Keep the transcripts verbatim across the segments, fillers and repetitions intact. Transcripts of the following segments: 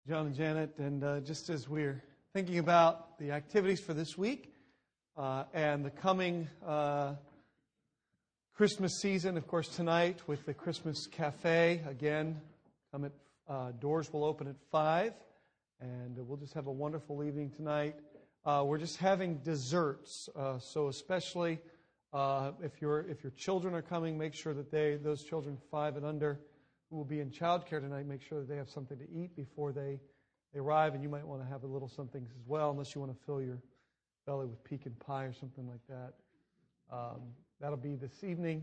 John and Janet, and uh, just as we're thinking about the activities for this week uh, and the coming uh, Christmas season, of course, tonight with the Christmas Cafe, again, come at, uh, doors will open at five, and we'll just have a wonderful evening tonight. Uh, we're just having desserts, uh, so especially uh, if your if your children are coming, make sure that they those children five and under who will be in childcare tonight, make sure that they have something to eat before they, they arrive, and you might want to have a little something as well, unless you want to fill your belly with pecan pie or something like that. Um, that'll be this evening.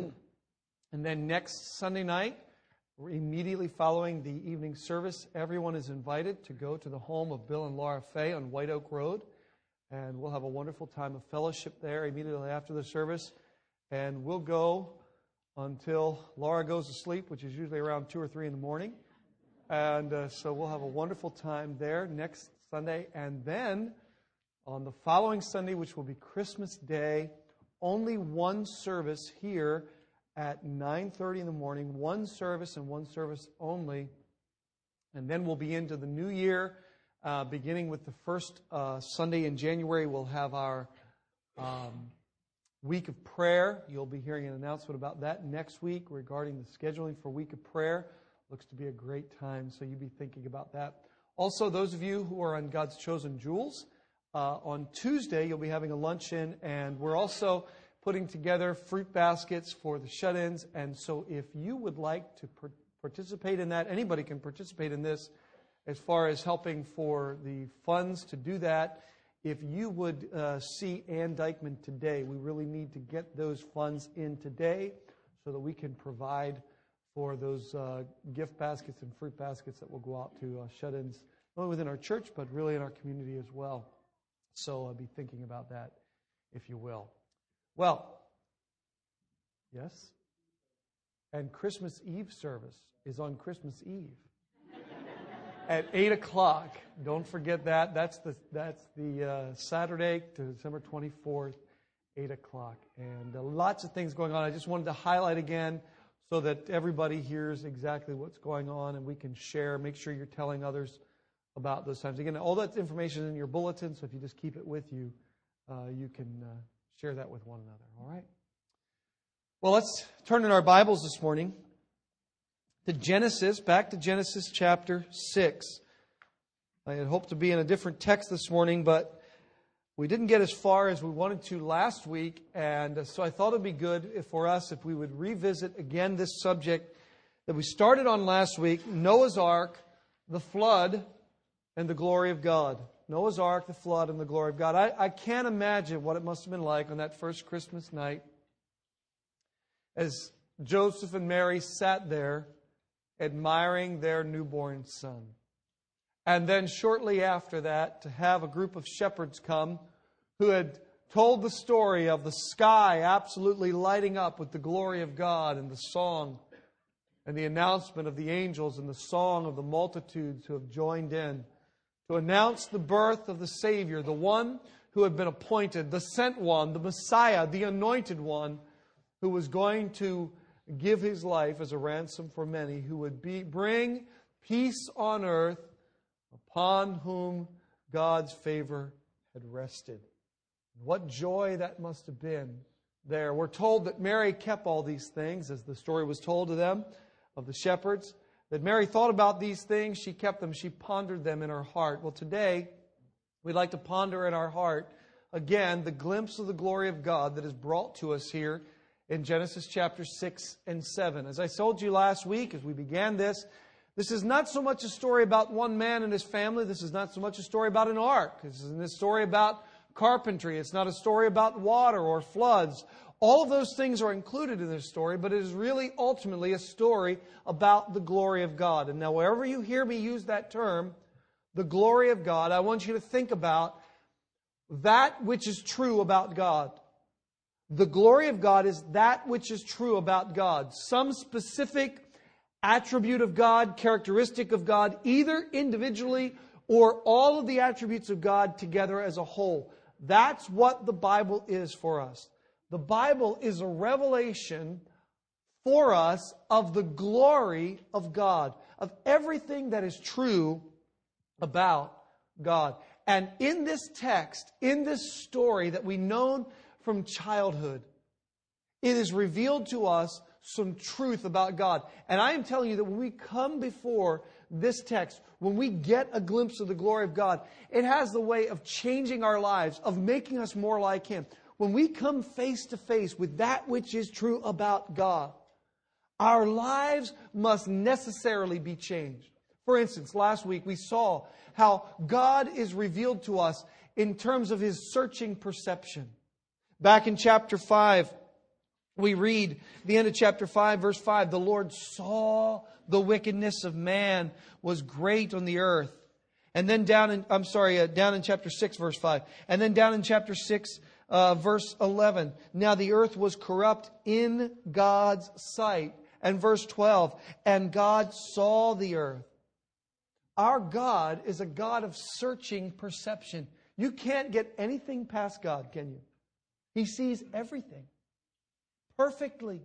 And then next Sunday night, immediately following the evening service, everyone is invited to go to the home of Bill and Laura Fay on White Oak Road, and we'll have a wonderful time of fellowship there immediately after the service, and we'll go until Laura goes to sleep, which is usually around two or three in the morning. And uh, so we'll have a wonderful time there next Sunday. And then on the following Sunday, which will be Christmas Day, only one service here at nine thirty in the morning. One service and one service only. And then we'll be into the new year, uh, beginning with the first uh, Sunday in January. We'll have our Um, Week of Prayer. You'll be hearing an announcement about that next week regarding the scheduling for Week of Prayer. Looks to be a great time, so you be thinking about that. Also, those of you who are on God's Chosen Jewels, uh, on Tuesday you'll be having a luncheon, and we're also putting together fruit baskets for the shut-ins. And so if you would like to per- participate in that, anybody can participate in this as far as helping for the funds to do that. If you would uh, see Ann Dykeman today, we really need to get those funds in today so that we can provide for those uh, gift baskets and fruit baskets that will go out to uh, shut-ins, not only within our church, but really in our community as well. So I'll be thinking about that, if you will. Well, yes? And Christmas Eve service is on Christmas Eve at eight o'clock. Don't forget that. That's the that's the uh, Saturday to December twenty-fourth, eight o'clock. And uh, lots of things going on. I just wanted to highlight again so that everybody hears exactly what's going on and we can share. Make sure you're telling others about those times. Again, all that information is in your bulletin, so if you just keep it with you, uh, you can uh, share that with one another. All right? Well, let's turn in our Bibles this morning to Genesis, back to Genesis chapter six. I had hoped to be in a different text this morning, but we didn't get as far as we wanted to last week, and so I thought it would be good if, for us if we would revisit again this subject that we started on last week, Noah's Ark, the flood, and the glory of God. Noah's Ark, the flood, and the glory of God. I, I can't imagine what it must have been like on that first Christmas night as Joseph and Mary sat there admiring their newborn son. And then shortly after that, to have a group of shepherds come who had told the story of the sky absolutely lighting up with the glory of God and the song and the announcement of the angels and the song of the multitudes who have joined in to announce the birth of the Savior, the one who had been appointed, the sent one, the Messiah, the anointed one, who was going to give His life as a ransom for many, who would be bring peace on earth upon whom God's favor had rested. What joy that must have been there. We're told that Mary kept all these things, as the story was told to them of the shepherds, that Mary thought about these things, she kept them, she pondered them in her heart. Well, today, we'd like to ponder in our heart, again, the glimpse of the glory of God that is brought to us here in Genesis chapter six and seven. As I told you last week, as we began this, this is not so much a story about one man and his family. This is not so much a story about an ark. This isn't a story about carpentry. It's not a story about water or floods. All of those things are included in this story, but it is really ultimately a story about the glory of God. And now wherever you hear me use that term, the glory of God, I want you to think about that which is true about God. The glory of God is that which is true about God. Some specific attribute of God, characteristic of God, either individually or all of the attributes of God together as a whole. That's what the Bible is for us. The Bible is a revelation for us of the glory of God, of everything that is true about God. And in this text, in this story that we know from childhood, it is revealed to us some truth about God. And I am telling you that when we come before this text, when we get a glimpse of the glory of God, it has the way of changing our lives, of making us more like Him. When we come face to face with that which is true about God, our lives must necessarily be changed. For instance, last week we saw how God is revealed to us in terms of His searching perception. Back in chapter five, we read the end of chapter five, verse five, the Lord saw the wickedness of man was great on the earth. And then down in, I'm sorry, uh, down in chapter six, verse five. And then down in chapter six, uh, verse eleven. Now the earth was corrupt in God's sight. And verse twelve, and God saw the earth. Our God is a God of searching perception. You can't get anything past God, can you? He sees everything perfectly,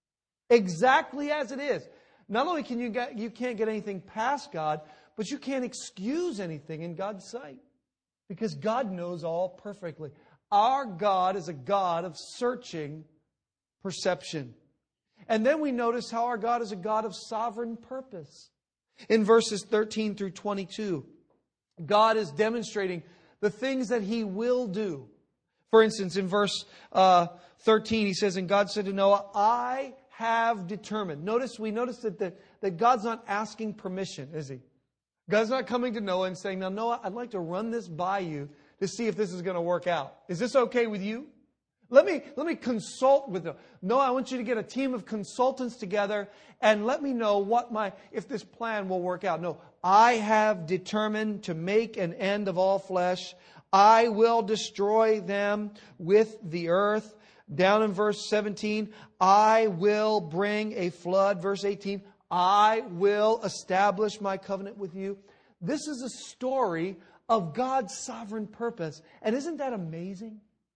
exactly as it is. Not only can you get, you can't get anything past God, but you can't excuse anything in God's sight, because God knows all perfectly. Our God is a God of searching perception. And then we notice how our God is a God of sovereign purpose. In verses thirteen through twenty-two, God is demonstrating the things that He will do. For instance, in verse uh, thirteen, He says, and God said to Noah, I have determined. Notice, we notice that, the, that God's not asking permission, is He? God's not coming to Noah and saying, now Noah, I'd like to run this by you to see if this is going to work out. Is this okay with you? Let me, let me consult with them. No, I want you to get a team of consultants together and let me know what my, if this plan will work out. No, I have determined to make an end of all flesh. I will destroy them with the earth. Down in verse seventeen, I will bring a flood. Verse eighteen, I will establish my covenant with you. This is a story of God's sovereign purpose. And isn't that amazing?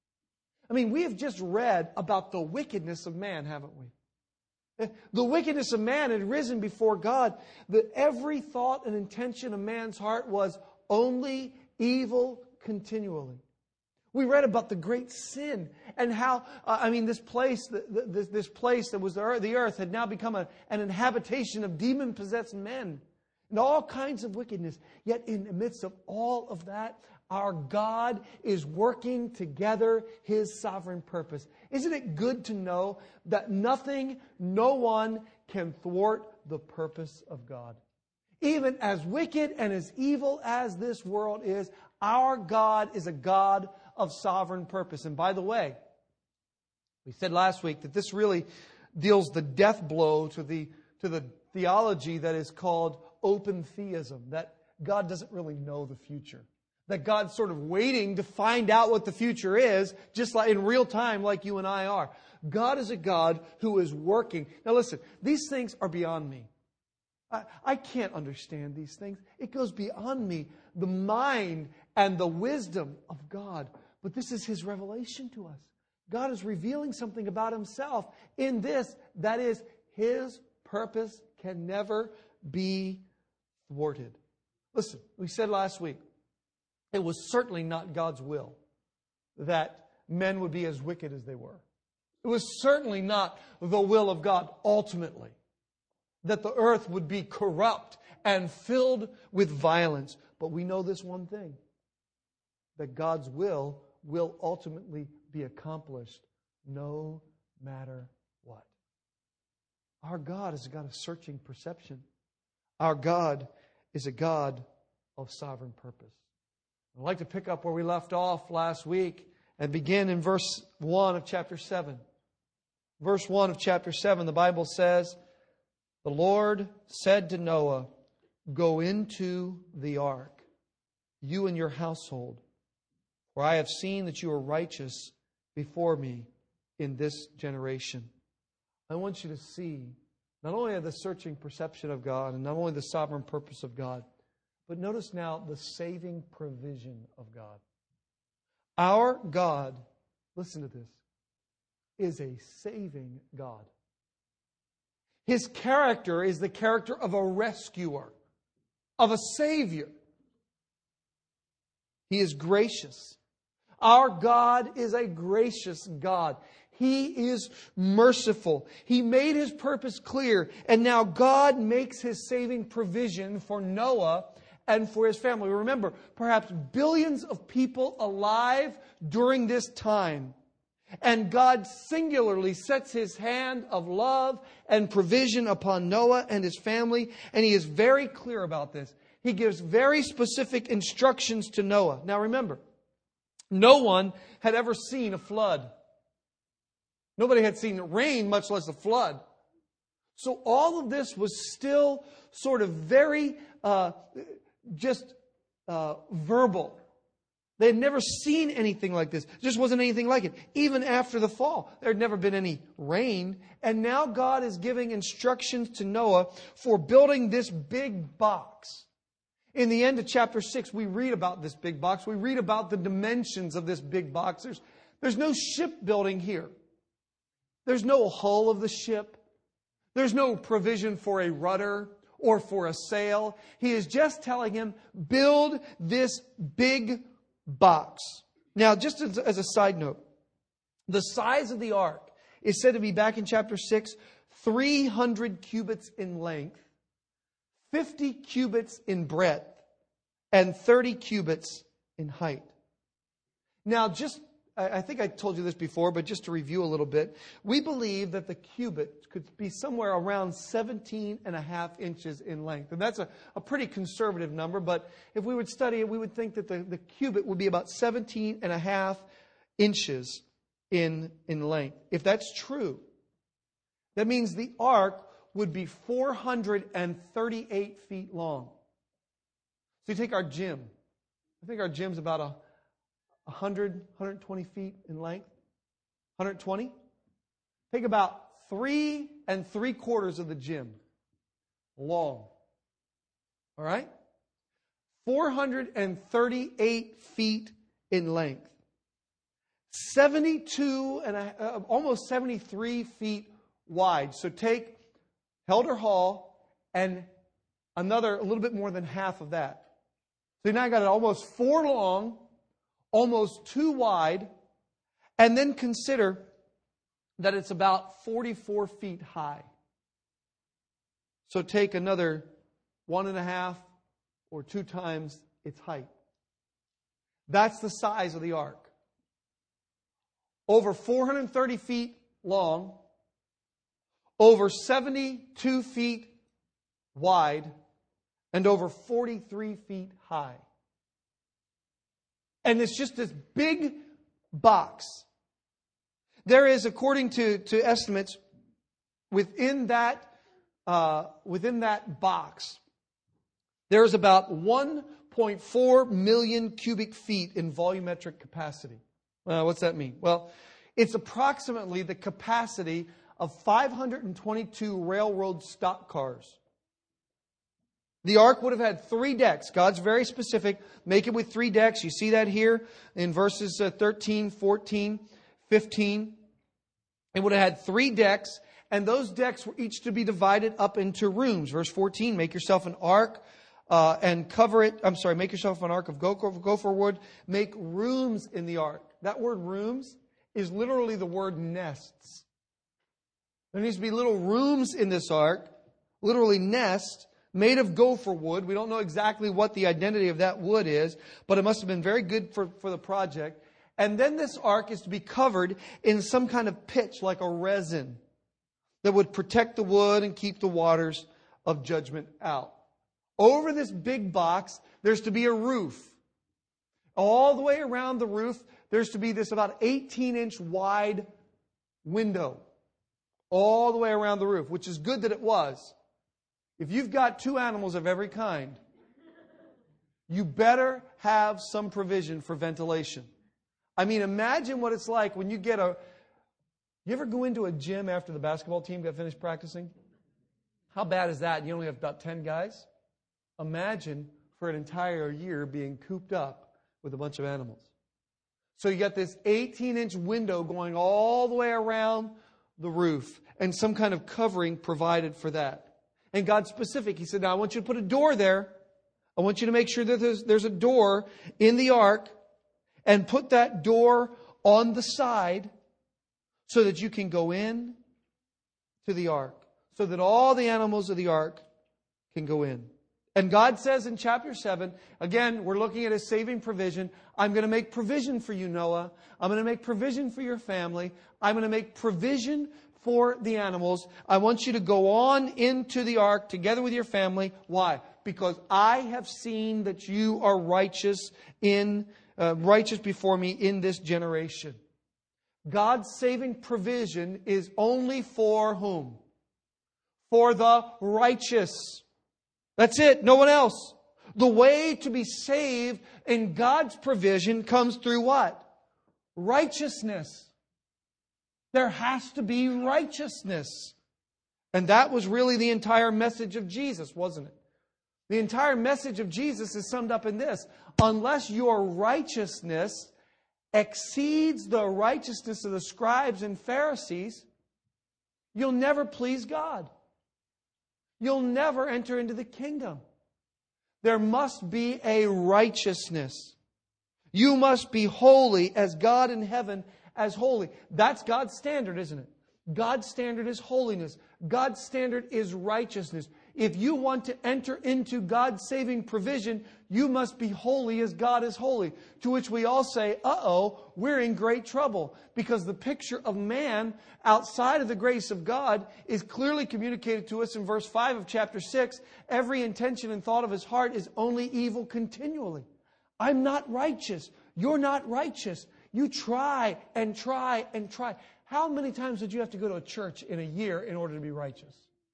I mean, we have just read about the wickedness of man, haven't we? The wickedness of man had risen before God. That every thought and intention of man's heart was only evil continually. We read about the great sin and how, uh, I mean, this place, the, the, this, this place that was the earth, the earth had now become a, an habitation of demon-possessed men and all kinds of wickedness. Yet in the midst of all of that, our God is working together His sovereign purpose. Isn't it good to know that nothing, no one can thwart the purpose of God? Even as wicked and as evil as this world is, our God is a God of sovereign purpose. And by the way, we said last week that this really deals the death blow to the, to the theology that is called open theism, that God doesn't really know the future. That God's sort of waiting to find out what the future is, just like in real time, like you and I are. God is a God who is working. Now listen, these things are beyond me. I, I can't understand these things. It goes beyond me, the mind and the wisdom of God. But this is His revelation to us. God is revealing something about Himself in this. That is, His purpose can never be thwarted. Listen, we said last week, it was certainly not God's will that men would be as wicked as they were. It was certainly not the will of God ultimately that the earth would be corrupt and filled with violence. But we know this one thing, that God's will will ultimately be accomplished no matter what. Our God is a God of searching perception. Our God is a God of sovereign purpose. I'd like to pick up where we left off last week and begin in verse one of chapter seven. Verse one of chapter seven, the Bible says, the Lord said to Noah, go into the ark, you and your household, for I have seen that you are righteous before me in this generation. I want you to see not only the searching perception of God and not only the sovereign purpose of God, but notice now the saving provision of God. Our God, listen to this, is a saving God. His character is the character of a rescuer, of a Savior. He is gracious. Our God is a gracious God. He is merciful. He made His purpose clear. And now God makes His saving provision for Noah and for his family. Remember, perhaps billions of people alive during this time. And God singularly sets His hand of love and provision upon Noah and his family. And He is very clear about this. He gives very specific instructions to Noah. Now remember, no one had ever seen a flood. Nobody had seen rain, much less a flood. So all of this was still sort of very uh, just uh, verbal. They had never seen anything like this. There just wasn't anything like it. Even after the fall, there had never been any rain. And now God is giving instructions to Noah for building this big box. In the end of chapter six, we read about this big box. We read about the dimensions of this big box. There's, there's no shipbuilding here. There's no hull of the ship. There's no provision for a rudder or for a sail. He is just telling him, build this big box. Now, just as, as a side note, the size of the ark is said to be, back in chapter six, three hundred cubits in length, fifty cubits in breadth, and thirty cubits in height. Now, just I think I told you this before, but just to review a little bit, we believe that the cubit could be somewhere around seventeen and a half inches in length. And that's a, a pretty conservative number, but if we would study it, we would think that the, the cubit would be about seventeen and a half inches in, in length. If that's true, that means the ark would be four hundred thirty-eight feet long. So you take our gym. I think our gym's about a one hundred, one hundred twenty feet in length. one hundred twenty. Take about three and three quarters of the gym long. All right? four hundred thirty-eight feet in length. seventy-two and a, uh, almost seventy-three feet wide. So take Helder Hall and another, a little bit more than half of that. So now I got it almost four long, almost two wide, and then consider that it's about forty-four feet high. So take another one and a half or two times its height. That's the size of the ark. Over four hundred thirty feet long, over seventy-two feet wide, and over forty-three feet high. And it's just this big box. There is, according to, to estimates, within that, uh, within that box, there's about one point four million cubic feet in volumetric capacity. Uh, what's that mean? Well, it's approximately the capacity of five hundred twenty-two railroad stock cars. The ark would have had three decks. God's very specific. Make it with three decks. You see that here in verses thirteen, fourteen, fifteen. It would have had three decks, and those decks were each to be divided up into rooms. Verse fourteen, make yourself an ark uh, and cover it. I'm sorry, make yourself an ark of gopher wood. Make rooms in the ark. That word rooms is literally the word nests. There needs to be little rooms in this ark, literally nests, made of gopher wood. We don't know exactly what the identity of that wood is, but it must have been very good for, for the project. And then this ark is to be covered in some kind of pitch, like a resin, that would protect the wood and keep the waters of judgment out. Over this big box, there's to be a roof. All the way around the roof, there's to be this about eighteen inch wide window. All the way around the roof, which is good that it was. If you've got two animals of every kind, you better have some provision for ventilation. I mean, imagine what it's like when you get a... You ever go into a gym after the basketball team got finished practicing? How bad is that? You only have about ten guys? Imagine for an entire year being cooped up with a bunch of animals. So you got this eighteen inch window going all the way around the roof and some kind of covering provided for that. And God's specific. He said, now I want you to put a door there. I want you to make sure that there's, there's a door in the ark, and put that door on the side so that you can go in to the ark, so that all the animals of the ark can go in. And God says in chapter seven, again, we're looking at His saving provision. I'm going to make provision for you, Noah. I'm going to make provision for your family. I'm going to make provision for the animals. I want you to go on into the ark together with your family. Why? Because I have seen that you are righteous in uh, righteous before me in this generation. God's saving provision is only for whom? For the righteous. That's it. No one else. The way to be saved in God's provision comes through what? Righteousness. There has to be righteousness. And that was really the entire message of Jesus, wasn't it? The entire message of Jesus is summed up in this. Unless your righteousness exceeds the righteousness of the scribes and Pharisees, you'll never please God. You'll never enter into the kingdom. There must be a righteousness. You must be holy as God in heaven as holy. That's God's standard, isn't it? God's standard is holiness. God's standard is righteousness. If you want to enter into God's saving provision, you must be holy as God is holy. To which we all say, uh-oh, we're in great trouble. Because the picture of man outside of the grace of God is clearly communicated to us in verse five of chapter six. Every intention and thought of his heart is only evil continually. I'm not righteous. You're not righteous. You try and try and try. How many times did you have to go to a church in a year in order to be righteous?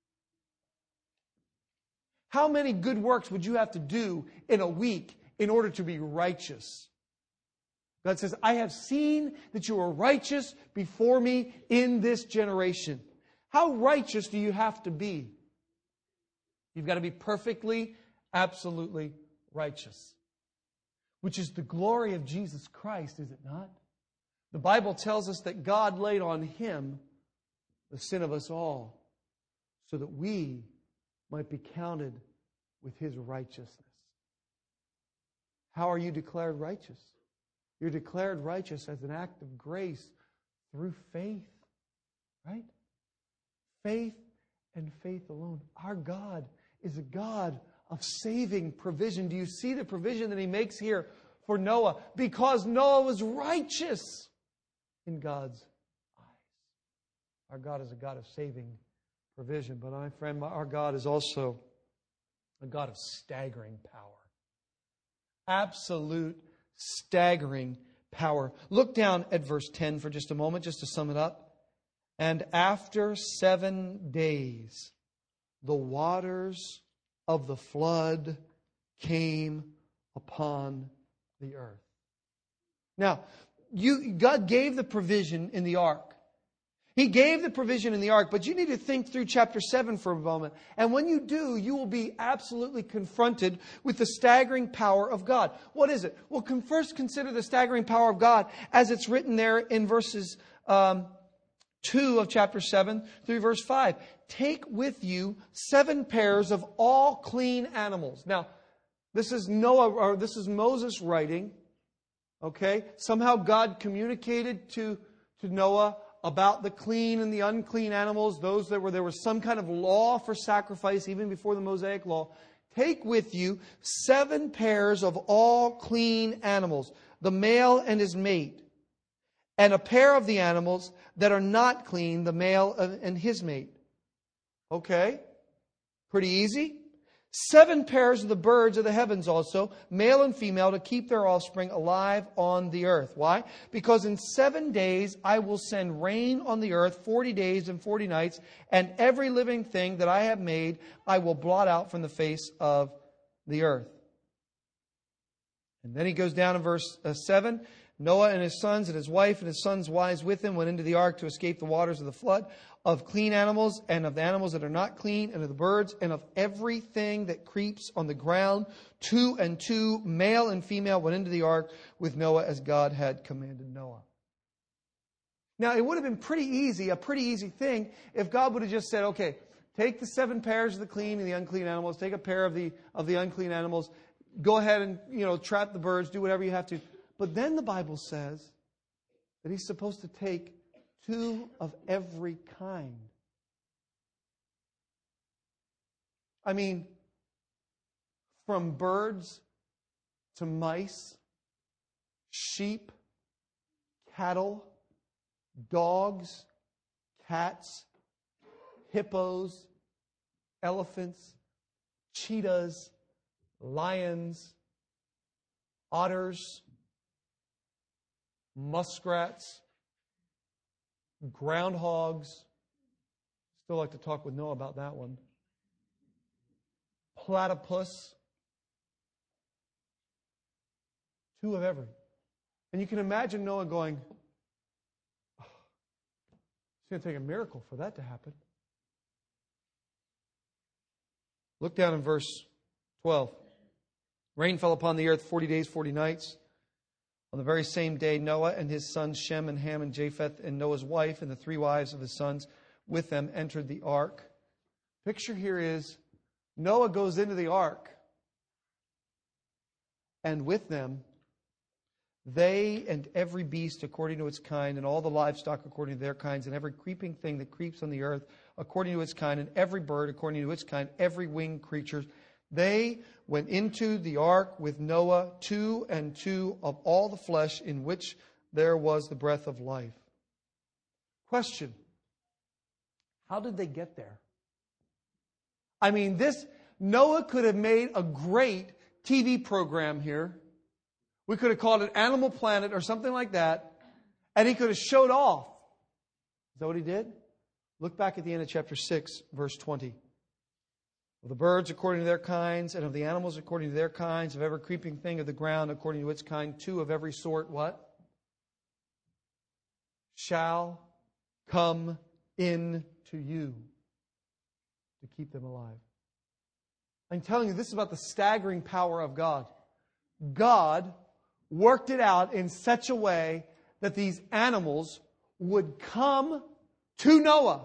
How many good works would you have to do in a week in order to be righteous? God says, I have seen that you are righteous before me in this generation. How righteous do you have to be? You've got to be perfectly, absolutely righteous. Which is the glory of Jesus Christ, is it not? The Bible tells us that God laid on Him the sin of us all so that we might be counted with His righteousness. How are you declared righteous? You're declared righteous as an act of grace through faith. Right? Faith and faith alone. Our God is a God of saving provision. Do you see the provision that He makes here for Noah? Because Noah was righteous in God's eyes. Our God is a God of saving provision. But my friend, our God is also a God of staggering power. Absolute staggering power. Look down at verse ten for just a moment, just to sum it up. And after seven days, the waters of the flood came upon the earth. Now, you, God gave the provision in the ark. He gave the provision in the ark, but you need to think through chapter seven for a moment. And when you do, you will be absolutely confronted with the staggering power of God. What is it? Well, con- first consider the staggering power of God as it's written there in verses um, two of chapter seven through verse five. Take with you seven pairs of all clean animals. Now, this is Noah, or this is Moses writing. Okay? Somehow God communicated to, to Noah about the clean and the unclean animals, those that were, there was some kind of law for sacrifice even before the Mosaic law. Take with you seven pairs of all clean animals, the male and his mate, and a pair of the animals that are not clean, the male and his mate. Okay? Pretty easy. Seven pairs of the birds of the heavens also, male and female, to keep their offspring alive on the earth. Why? Because in seven days I will send rain on the earth, forty days and forty nights, and every living thing that I have made I will blot out from the face of the earth. And then he goes down in verse seven. Noah and his sons and his wife and his sons' wives with him went into the ark to escape the waters of the flood, of clean animals and of the animals that are not clean, and of the birds and of everything that creeps on the ground. Two and two, male and female, went into the ark with Noah as God had commanded Noah. Now, it would have been pretty easy, a pretty easy thing, if God would have just said, okay, take the seven pairs of the clean and the unclean animals, take a pair of the of the unclean animals, go ahead and, you know, trap the birds, do whatever you have to. But then the Bible says that he's supposed to take two of every kind. I mean, from birds to mice, sheep, cattle, dogs, cats, hippos, elephants, cheetahs, lions, otters, muskrats, groundhogs. Still like to talk with Noah about that one. Platypus. Two of every. And you can imagine Noah going, oh, it's going to take a miracle for that to happen. Look down in verse twelve. Rain fell upon the earth forty days, forty nights. On the very same day, Noah and his sons Shem and Ham and Japheth and Noah's wife and the three wives of his sons with them entered the ark. Picture here is Noah goes into the ark, and with them they and every beast according to its kind, and all the livestock according to their kinds, and every creeping thing that creeps on the earth according to its kind, and every bird according to its kind, every winged creature. They went into the ark with Noah, two and two of all the flesh in which there was the breath of life. Question: how did they get there? I mean, this Noah could have made a great T V program here. We could have called it Animal Planet or something like that, and he could have showed off. Is that what he did? Look back at the end of chapter six, verse twenty. Of the birds according to their kinds, and of the animals according to their kinds, of every creeping thing of the ground according to its kind, two of every sort, what? Shall come in to you to keep them alive. I'm telling you, this is about the staggering power of God. God worked it out in such a way that these animals would come to Noah.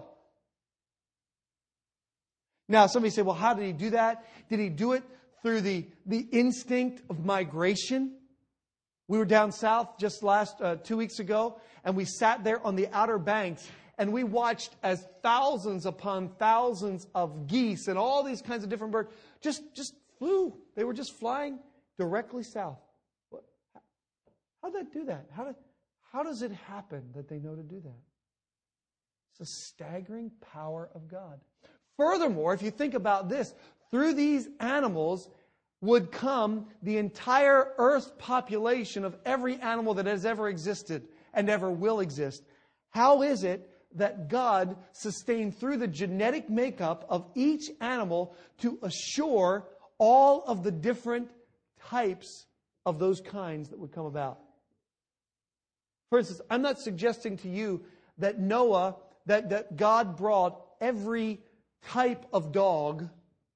Now, somebody say, well, how did he do that? Did he do it through the, the instinct of migration? We were down south just last uh, two weeks ago, and we sat there on the Outer Banks, and we watched as thousands upon thousands of geese and all these kinds of different birds just, just flew. They were just flying directly south. How did that do that? How, did, how does it happen that they know to do that? It's a staggering power of God. Furthermore, if you think about this, through these animals would come the entire earth population of every animal that has ever existed and ever will exist. How is it that God sustained through the genetic makeup of each animal to assure all of the different types of those kinds that would come about? For instance, I'm not suggesting to you that Noah, that, that God brought every type of dog.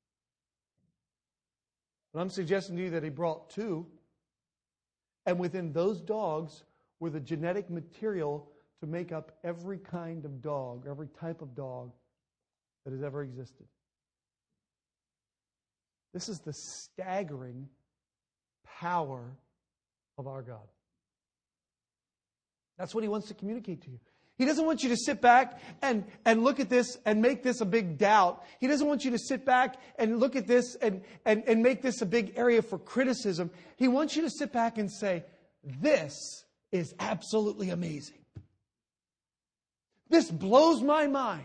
But I'm suggesting to you that he brought two. And within those dogs were the genetic material to make up every kind of dog, every type of dog that has ever existed. This is the staggering power of our God. That's what he wants to communicate to you. He doesn't want you to sit back and, and look at this and make this a big doubt. He doesn't want you to sit back and look at this and, and, and make this a big area for criticism. He wants you to sit back and say, this is absolutely amazing. This blows my mind.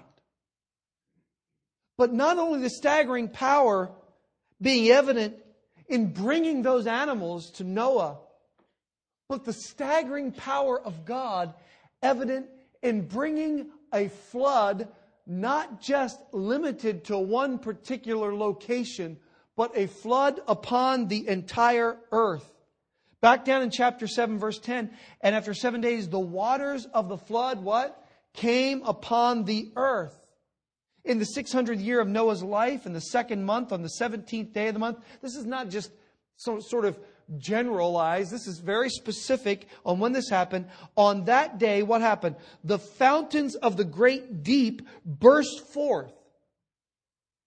But not only the staggering power being evident in bringing those animals to Noah, but the staggering power of God evident in bringing a flood, not just limited to one particular location, but a flood upon the entire earth. Back down in chapter seven, verse ten, and after seven days, the waters of the flood, what? Came upon the earth. In the six hundredth year of Noah's life, in the second month, on the seventeenth day of the month. This is not just some sort of generalized. This is very specific on when this happened. On that day, what happened? The fountains of the great deep burst forth.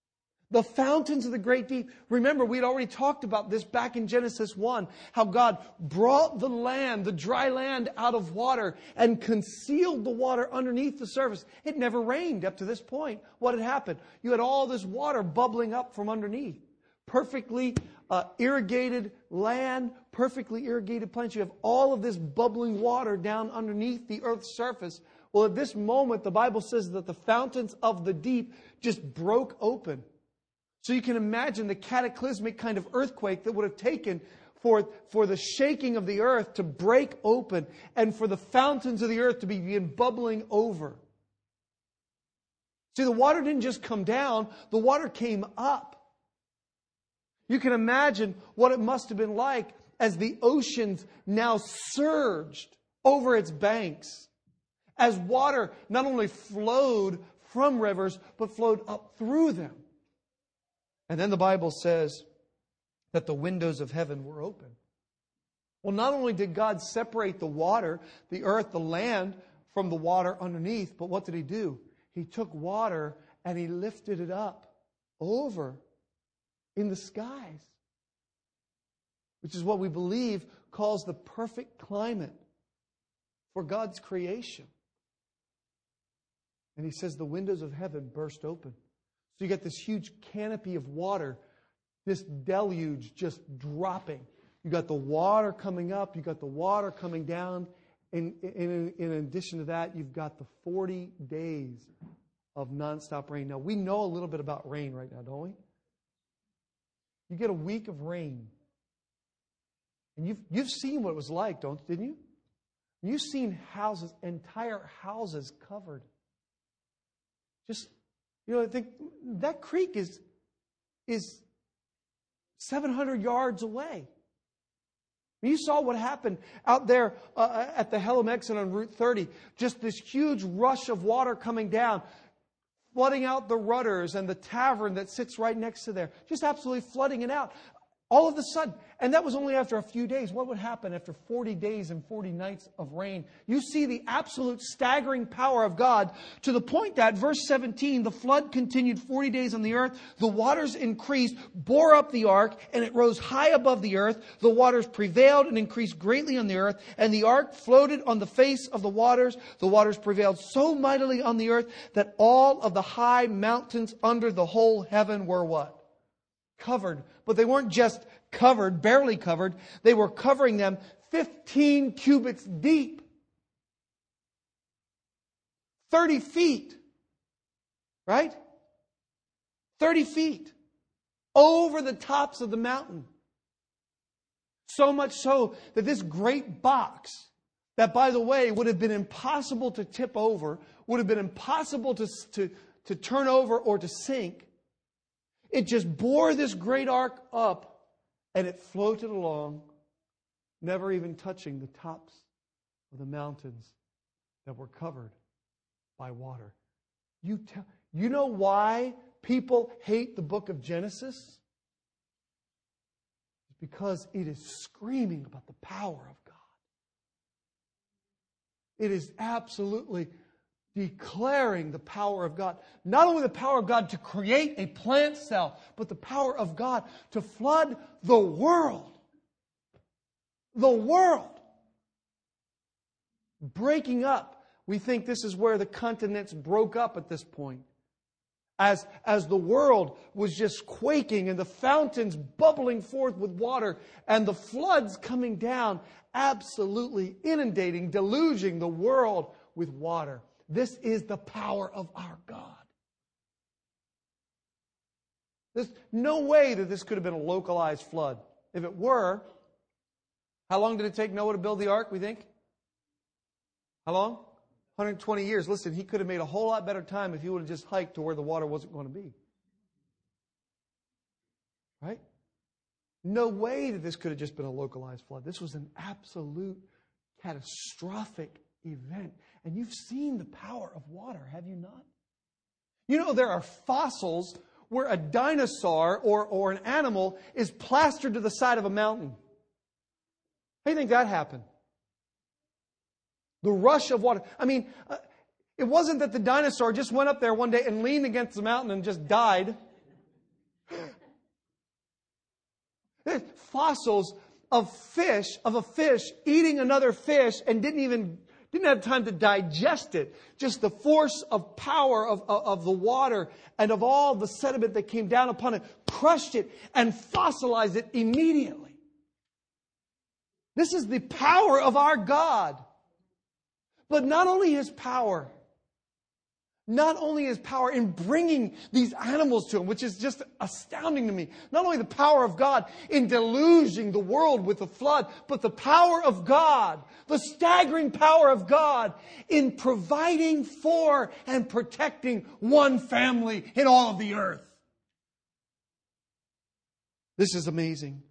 The fountains of the great deep. Remember, we had already talked about this back in Genesis one, how God brought the land, the dry land, out of water and concealed the water underneath the surface. It never rained up to this point. What had happened? You had all this water bubbling up from underneath. Perfectly uh, irrigated land, perfectly irrigated plants. You have all of this bubbling water down underneath the earth's surface. Well, at this moment, the Bible says that the fountains of the deep just broke open. So you can imagine the cataclysmic kind of earthquake that would have taken for, for the shaking of the earth to break open and for the fountains of the earth to begin bubbling over. See, the water didn't just come down, the water came up. You can imagine what it must have been like as the oceans now surged over its banks. As water not only flowed from rivers, but flowed up through them. And then the Bible says that the windows of heaven were open. Well, not only did God separate the water, the earth, the land, from the water underneath, but what did He do? He took water and He lifted it up over in the skies, which is what we believe calls the perfect climate for God's creation. And He says the windows of heaven burst open. So you get this huge canopy of water, this deluge just dropping. You got the water coming up, you got the water coming down. In, in, in addition to that, you've got the forty days of nonstop rain. Now, we know a little bit about rain right now, don't we? You get a week of rain. And you've, you've seen what it was like, don't didn't you? You've seen houses, entire houses covered. Just, you know, I think that creek is, is seven hundred yards away. You saw what happened out there uh, at the Hellam exit on Route thirty. Just this huge rush of water coming down, flooding out the Rudders and the tavern that sits right next to there. Just absolutely flooding it out. All of a sudden, and that was only after a few days. What would happen after forty days and forty nights of rain? You see the absolute staggering power of God to the point that, verse seventeen, the flood continued forty days on the earth. The waters increased, bore up the ark, and it rose high above the earth. The waters prevailed and increased greatly on the earth, and the ark floated on the face of the waters. The waters prevailed so mightily on the earth that all of the high mountains under the whole heaven were what? Covered. But they weren't just covered, barely covered. They were covering them fifteen cubits deep. thirty feet. Right? thirty feet. Over the tops of the mountain. So much so that this great box, that by the way would have been impossible to tip over, would have been impossible to, to, to turn over or to sink, it just bore this great ark up and it floated along, never even touching the tops of the mountains that were covered by water. You, tell, you know why people hate the book of Genesis? It's because it is screaming about the power of God. It is absolutely declaring the power of God. Not only the power of God to create a plant cell, but the power of God to flood the world. The world. Breaking up. We think this is where the continents broke up at this point. As, as the world was just quaking and the fountains bubbling forth with water and the floods coming down, absolutely inundating, deluging the world with water. This is the power of our God. There's no way that this could have been a localized flood. If it were, how long did it take Noah to build the ark, we think? How long? one hundred twenty years. Listen, he could have made a whole lot better time if he would have just hiked to where the water wasn't going to be. Right? No way that this could have just been a localized flood. This was an absolute catastrophic event. And you've seen the power of water, have you not? You know, there are fossils where a dinosaur or, or an animal is plastered to the side of a mountain. How do you think that happened? The rush of water. I mean, uh, it wasn't that the dinosaur just went up there one day and leaned against the mountain and just died. There's fossils of fish, of a fish eating another fish and didn't even didn't have time to digest it. Just the force of power of, of, of the water and of all the sediment that came down upon it, crushed it and fossilized it immediately. This is the power of our God. But not only His power, not only His power in bringing these animals to Him, which is just astounding to me. Not only the power of God in deluging the world with the flood, but the power of God, the staggering power of God in providing for and protecting one family in all of the earth. This is amazing.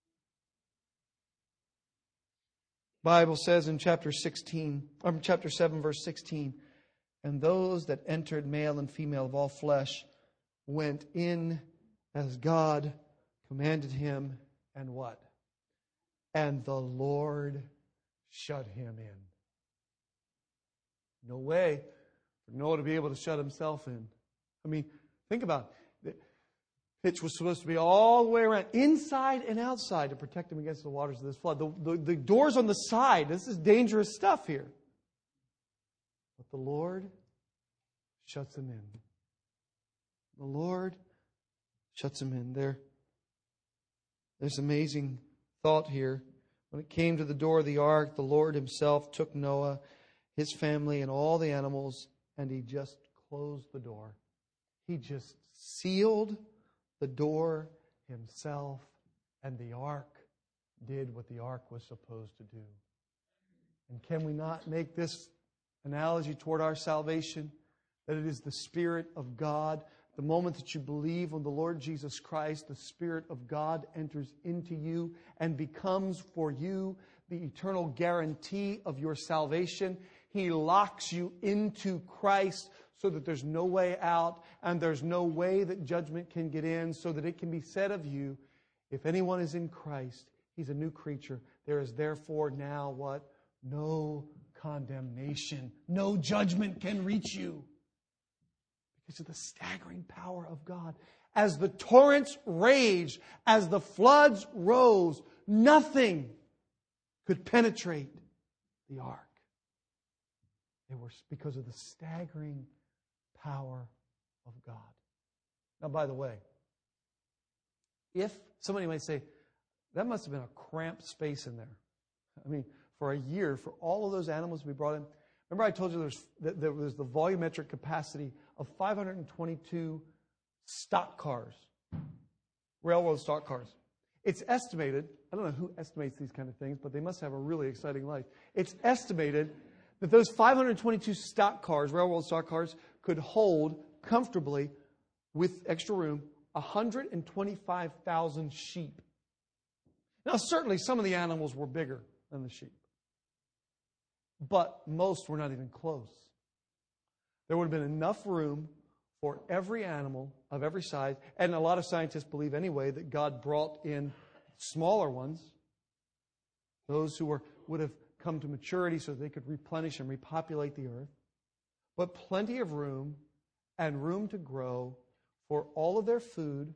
The Bible says in chapter sixteen, or chapter seven, verse sixteen, and those that entered, male and female of all flesh, went in as God commanded him, and what? And the Lord shut him in. No way for Noah to be able to shut himself in. I mean, think about it. The pitch was supposed to be all the way around, inside and outside, to protect him against the waters of this flood. The, the, the doors on the side, this is dangerous stuff here. But the Lord shuts him in. The Lord shuts him in. There, there's amazing thought here. When it came to the door of the ark, the Lord Himself took Noah, his family, and all the animals, and He just closed the door. He just sealed the door Himself, and the ark did what the ark was supposed to do. And can we not make this analogy toward our salvation? That it is the Spirit of God. The moment that you believe on the Lord Jesus Christ, the Spirit of God enters into you and becomes for you the eternal guarantee of your salvation. He locks you into Christ so that there's no way out and there's no way that judgment can get in, so that it can be said of you, if anyone is in Christ, he's a new creature. There is therefore now what? No condemnation. No judgment can reach you. Because of the staggering power of God. As the torrents raged, as the floods rose, nothing could penetrate the ark. They were because of the staggering power of God. Now, by the way, if somebody might say, that must have been a cramped space in there. I mean, for a year, for all of those animals to be brought in. Remember I told you there's, that there was the volumetric capacity of five hundred twenty-two stock cars, railroad stock cars. It's estimated, I don't know who estimates these kind of things, but they must have a really exciting life. It's estimated that those five hundred twenty-two stock cars, railroad stock cars, could hold comfortably, with extra room, one hundred twenty-five thousand sheep. Now, certainly some of the animals were bigger than the sheep, but most were not even close. There would have been enough room for every animal of every size, and a lot of scientists believe anyway that God brought in smaller ones, those who were would have come to maturity so they could replenish and repopulate the earth, but plenty of room and room to grow for all of their food,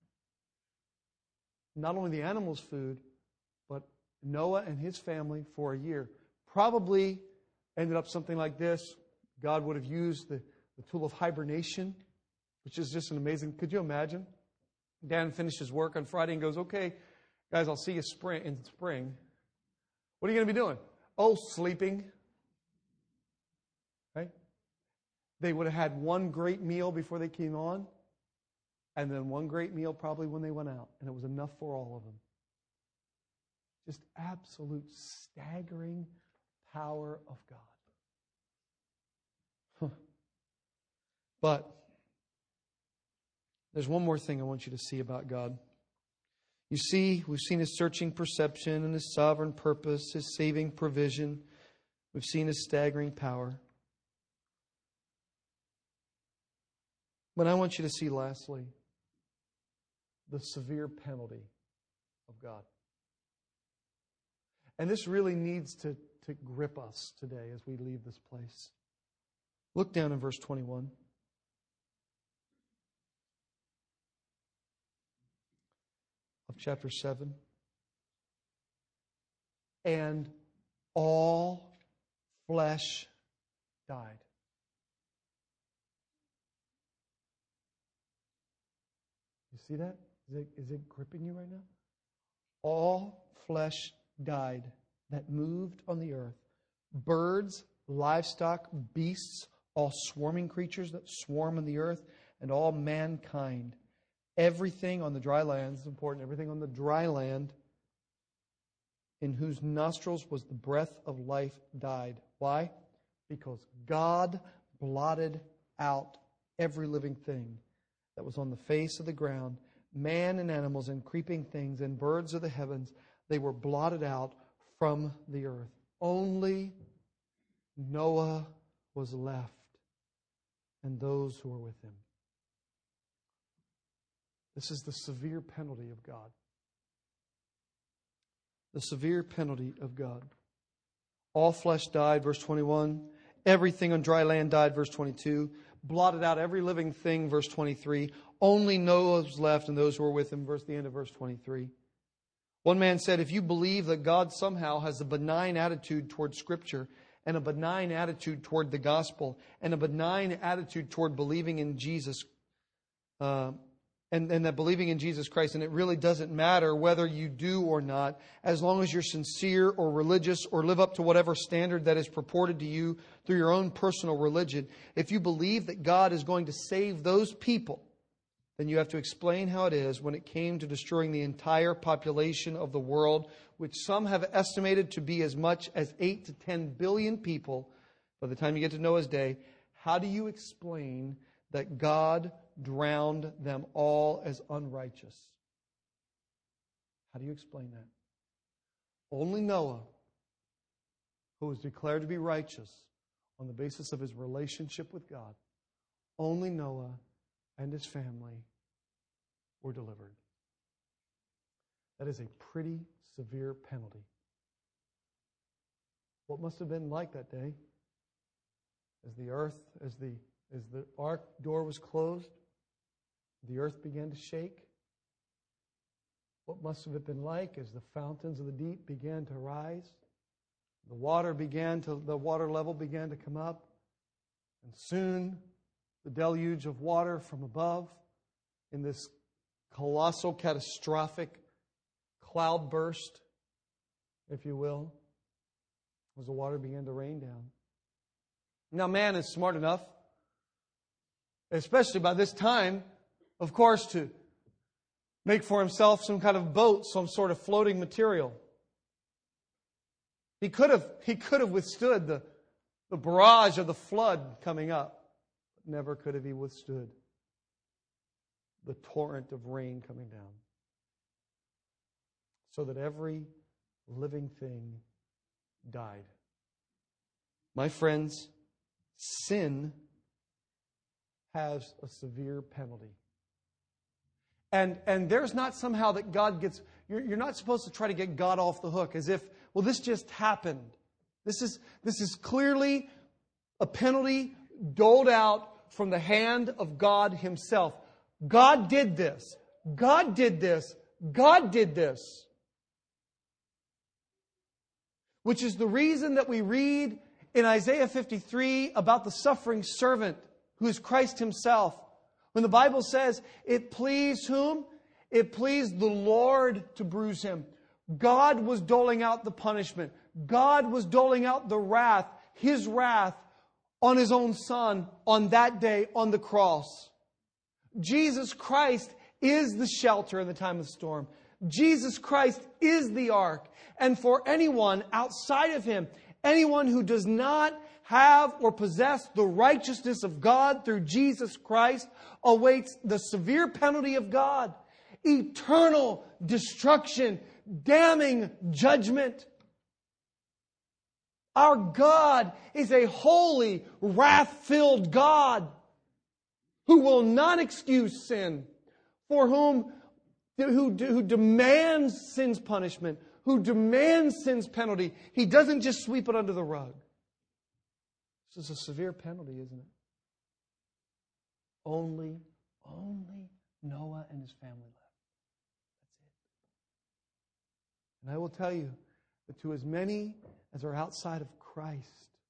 not only the animals' food, but Noah and his family for a year. Probably ended up something like this. God would have used the, the tool of hibernation, which is just an amazing... Could you imagine? Dan finishes work on Friday and goes, okay, guys, I'll see you spring in spring. What are you going to be doing? Oh, sleeping. Right? They would have had one great meal before they came on, and then one great meal probably when they went out, and it was enough for all of them. Just absolute staggering power of God. Huh. But there's one more thing I want you to see about God. You see, we've seen His searching perception and His sovereign purpose, His saving provision. We've seen His staggering power. But I want you to see, lastly, the severe penalty of God. And this really needs to, to grip us today as we leave this place. Look down in verse twenty-one. of chapter seven. And all flesh died. You see that? Is it, is it gripping you right now? All flesh died that moved on the earth. Birds, livestock, beasts, all swarming creatures that swarm on the earth, and all mankind. Everything on the dry land, this is important, everything on the dry land in whose nostrils was the breath of life died. Why? Because God blotted out every living thing that was on the face of the ground, man and animals and creeping things and birds of the heavens. They were blotted out from the earth. Only Noah was left, and those who were with him. This is the severe penalty of God. The severe penalty of God. All flesh died, verse twenty-one. Everything on dry land died, verse twenty-two. Blotted out every living thing, verse twenty-three. Only Noah was left and those who were with him, verse the end of verse twenty-three. One man said, if you believe that God somehow has a benign attitude toward Scripture and a benign attitude toward the gospel and a benign attitude toward believing in Jesus, uh, and, and that believing in Jesus Christ, and it really doesn't matter whether you do or not, as long as you're sincere or religious or live up to whatever standard that is purported to you through your own personal religion, if you believe that God is going to save those people, then you have to explain how it is when it came to destroying the entire population of the world, which some have estimated to be as much as eight to ten billion people by the time you get to Noah's day. How do you explain that God drowned them all as unrighteous? How do you explain that? Only Noah, who was declared to be righteous on the basis of his relationship with God, only Noah and his family were delivered. That is a pretty severe penalty. What must have been like that day? As the earth, as the as the ark door was closed, the earth began to shake. What must have it been like as the fountains of the deep began to rise? The water began to the water level began to come up, and soon the deluge of water from above in this colossal, catastrophic cloudburst, if you will, as the water began to rain down. Now, man is smart enough, especially by this time, of course, to make for himself some kind of boat, some sort of floating material. He could have, he could have withstood the, the barrage of the flood coming up. Never could have he withstood the torrent of rain coming down. So that every living thing died. My friends, sin has a severe penalty. And, and there's not somehow that God gets, you're, you're not supposed to try to get God off the hook as if, well, this just happened. This is, this is clearly a penalty doled out from the hand of God Himself. God did this. God did this. God did this. Which is the reason that we read in Isaiah fifty-three about the suffering servant who is Christ Himself. When the Bible says, it pleased whom? It pleased the Lord to bruise Him. God was doling out the punishment. God was doling out the wrath, His wrath, on His own Son on that day on the cross. Jesus Christ is the shelter in the time of the storm. Jesus Christ is the ark. And for anyone outside of Him, anyone who does not have or possess the righteousness of God through Jesus Christ, awaits the severe penalty of God. Eternal destruction, damning judgment. Our God is a holy, wrath-filled God who will not excuse sin, for whom who, who demands sin's punishment, who demands sin's penalty. He doesn't just sweep it under the rug. This is a severe penalty, isn't it? Only, only Noah and his family left. And I will tell you that to as many as are outside of Christ,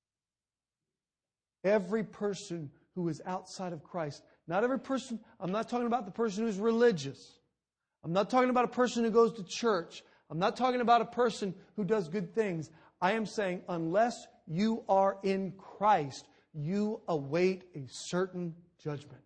every person who is outside of Christ, not every person, I'm not talking about the person who's religious. I'm not talking about a person who goes to church. I'm not talking about a person who does good things. I am saying unless you are in Christ, you await a certain judgment.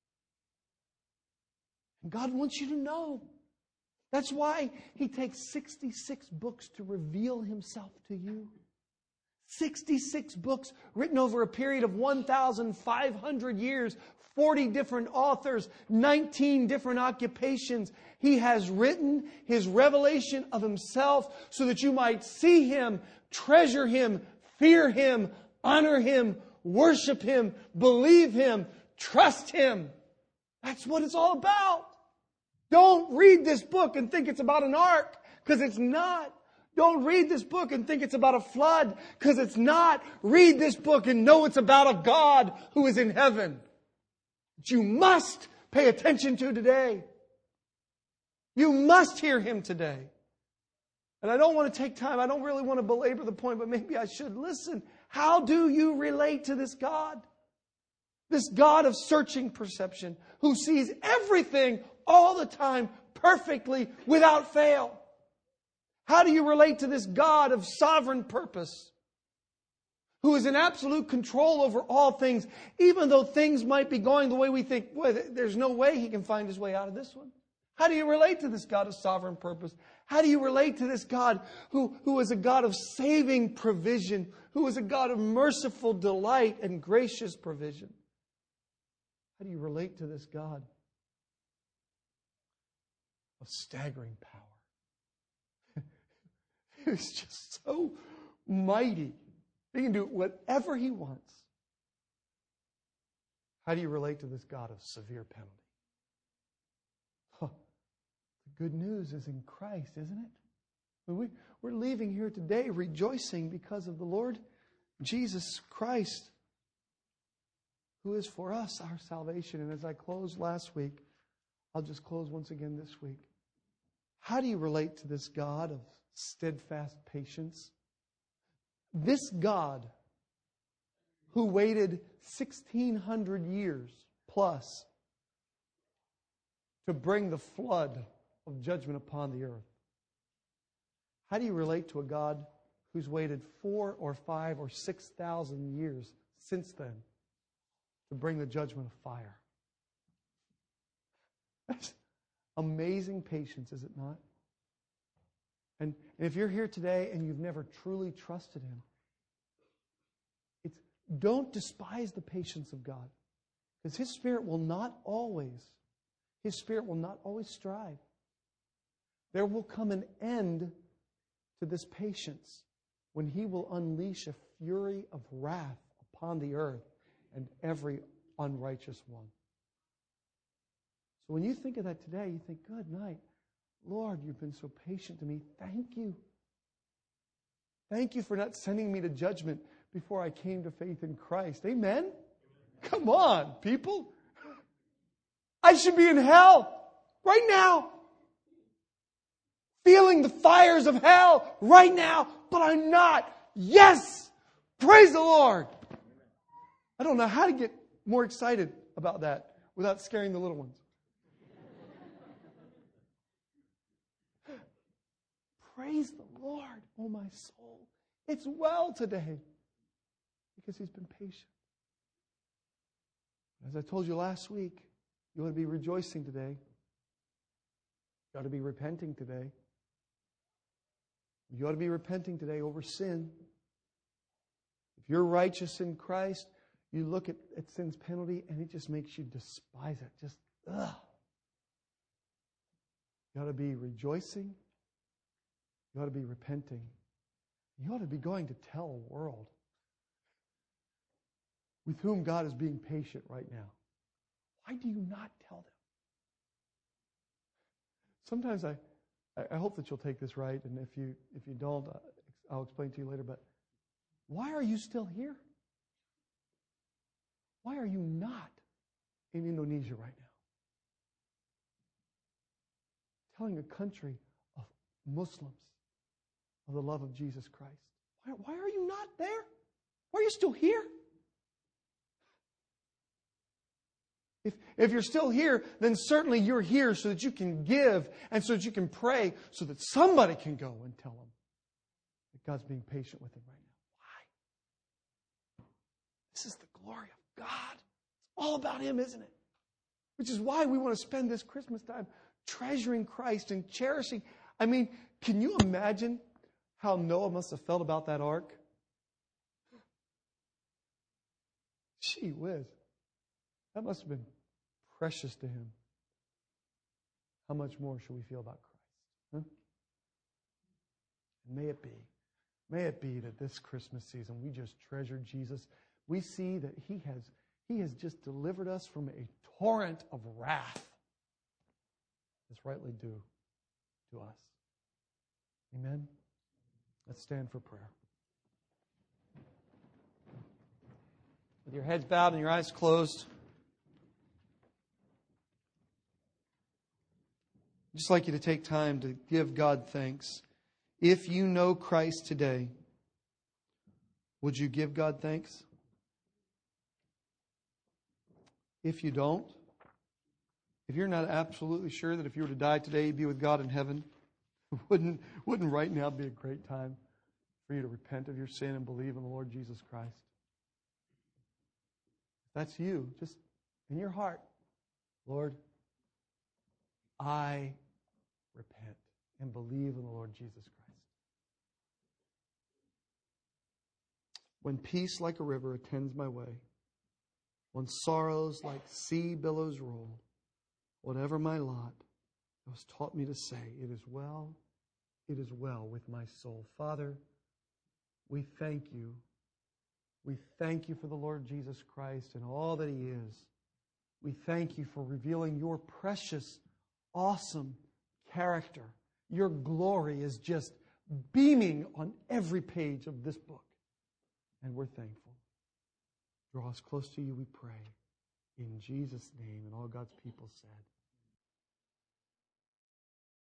And God wants you to know. That's why He takes sixty-six books to reveal Himself to you. sixty-six books written over a period of one thousand five hundred years, forty different authors, nineteen different occupations. He has written His revelation of Himself so that you might see Him, treasure Him, fear Him, honor Him, worship Him, believe Him, trust Him. That's what it's all about. Don't read this book and think it's about an ark, because it's not. Don't read this book and think it's about a flood, because it's not. Read this book and know it's about a God who is in heaven that you must pay attention to today. You must hear Him today. And I don't want to take time. I don't really want to belabor the point, but maybe I should. Listen, how do you relate to this God? This God of searching perception who sees everything all the time perfectly without fail. How do you relate to this God of sovereign purpose who is in absolute control over all things, even though things might be going the way we think, well, there's no way He can find His way out of this one? How do you relate to this God of sovereign purpose? How do you relate to this God who, who is a God of saving provision, who is a God of merciful delight and gracious provision? How do you relate to this God of staggering power? He's just so mighty. He can do whatever He wants. How do you relate to this God of severe penalty? Huh. The good news is in Christ, isn't it? We, we're leaving here today rejoicing because of the Lord Jesus Christ, who is for us our salvation. And as I closed last week, I'll just close once again this week. How do you relate to this God of steadfast patience? This God who waited sixteen hundred years plus to bring the flood of judgment upon the earth. How do you relate to a God who's waited four or five or six thousand years since then to bring the judgment of fire? That's amazing patience, is it not? And if you're here today and you've never truly trusted Him, it's don't despise the patience of God. Because His Spirit will not always, His Spirit will not always strive. There will come an end to this patience when He will unleash a fury of wrath upon the earth and every unrighteous one. So when you think of that today, you think, good night. Lord, You've been so patient to me. Thank You. Thank You for not sending me to judgment before I came to faith in Christ. Amen? Come on, people. I should be in hell right now. Feeling the fires of hell right now, but I'm not. Yes! Praise the Lord. I don't know how to get more excited about that without scaring the little ones. Praise the Lord, oh my soul. It's well today because He's been patient. As I told you last week, you ought to be rejoicing today. You ought to be repenting today. You ought to be repenting today over sin. If you're righteous in Christ, you look at, at sin's penalty and it just makes you despise it. Just, ugh. You ought to be rejoicing. You ought to be repenting. You ought to be going to tell a world with whom God is being patient right now. Why do you not tell them? Sometimes I, I hope that you'll take this right, and if you if you don't, I'll explain to you later. But why are you still here? Why are you not in Indonesia right now? Telling a country of Muslims of the love of Jesus Christ? Why, why are you not there? Why are you still here? If, if you're still here, then certainly you're here so that you can give and so that you can pray so that somebody can go and tell them that God's being patient with them right now. Why? This is the glory of God. It's all about Him, isn't it? Which is why we want to spend this Christmas time treasuring Christ and cherishing. I mean, can you imagine how Noah must have felt about that ark? Gee whiz. That must have been precious to him. How much more should we feel about Christ? Huh? And may it be, may it be that this Christmas season we just treasure Jesus. We see that He has, He has just delivered us from a torrent of wrath that's rightly due to us. Amen? Let's stand for prayer. With your heads bowed and your eyes closed, I'd just like you to take time to give God thanks. If you know Christ today, would you give God thanks? If you don't, if you're not absolutely sure that if you were to die today, you'd be with God in heaven, wouldn't, wouldn't right now be a great time for you to repent of your sin and believe in the Lord Jesus Christ? If that's you, just in your heart, Lord, I repent and believe in the Lord Jesus Christ. When peace like a river attends my way, when sorrows like sea billows roll, whatever my lot, it was taught me to say, it is well, it is well with my soul. Father, we thank you. We thank you for the Lord Jesus Christ and all that He is. We thank you for revealing your precious, awesome character. Your glory is just beaming on every page of this book. And we're thankful. Draw us close to you, we pray. In Jesus' name, and all God's people said.